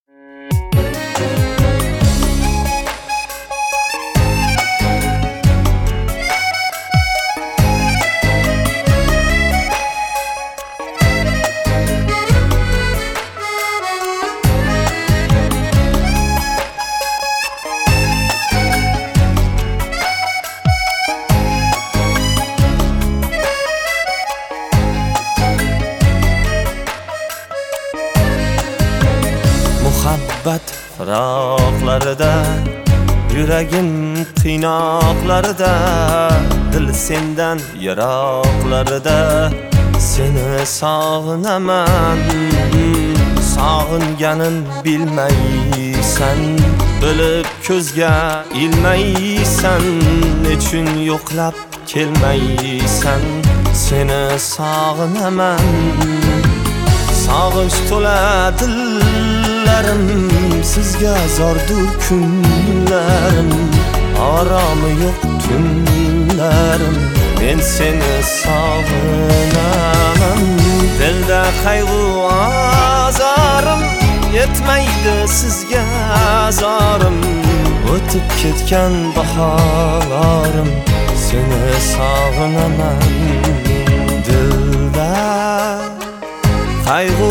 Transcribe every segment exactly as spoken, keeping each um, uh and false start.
Muhabbat firoqlarida, yuragim qiynoqlarida, dil sendan yiroqlarida, seni sog'inaman. Sog'inganin bilmaysan, bilib ko'zga ilmaysan, nechun yo'qlab kelmaysan, seni sog'inaman. Sog'inch to'la dillarim, sizga zordur kunlarim, oromi yo'q tunlarim, men seni sog'inaman. Dilda qayg'u azorim, yetmaydi sizga zorim, o'tib ketgan bahorim, seni sog'inaman. Dilda qayg'u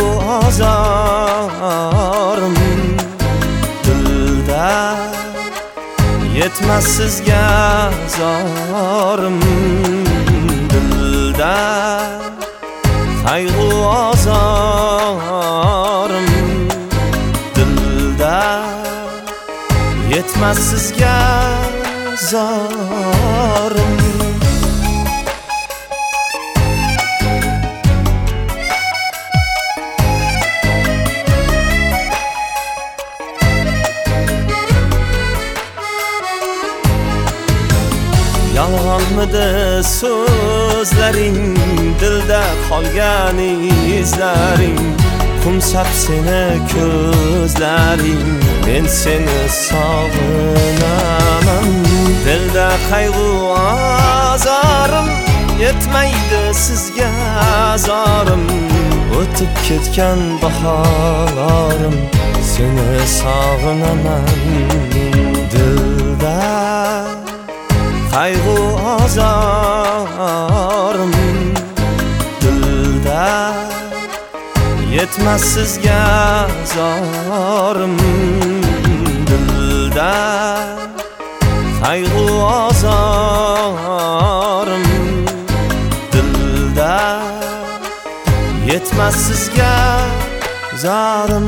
azorim, dilda yetmas sizga zorim, dilda qayg'u azorim, dilda yetmas sizga zorim. Yolg'onmidi so'zlaring, dilda qolgan izlaring, qumsab seni ko'zlaring, men seni sog'inaman. Dilda qayg'u azorim, yetmaydi sizga zorim, o'tib ketgan bahorim, seni sog'inaman. Dilda qayg'u azorim, dilda yetmas sizga zorim, dilda qayg'u azorim, dilda yetmas sizga zorim.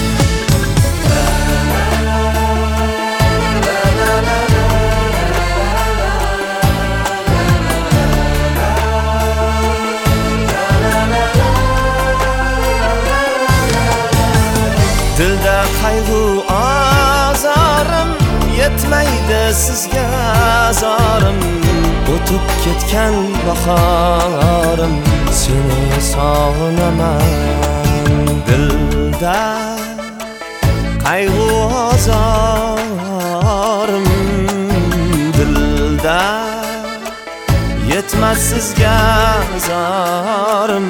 Dilda qayg'u azorim, yetmaydi sizga zorim, o'tib ketgan bahorim, seni sog'inaman. Dilda qayg'u azorim, dilda yetmas sizga zorim,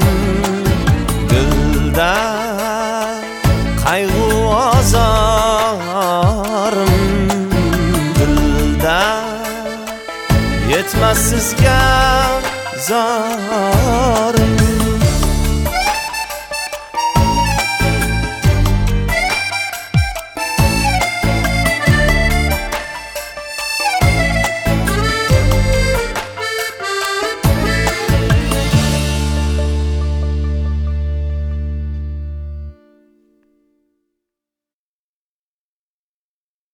dilda qayg'u azorim, dilda yetmas sizga zorim.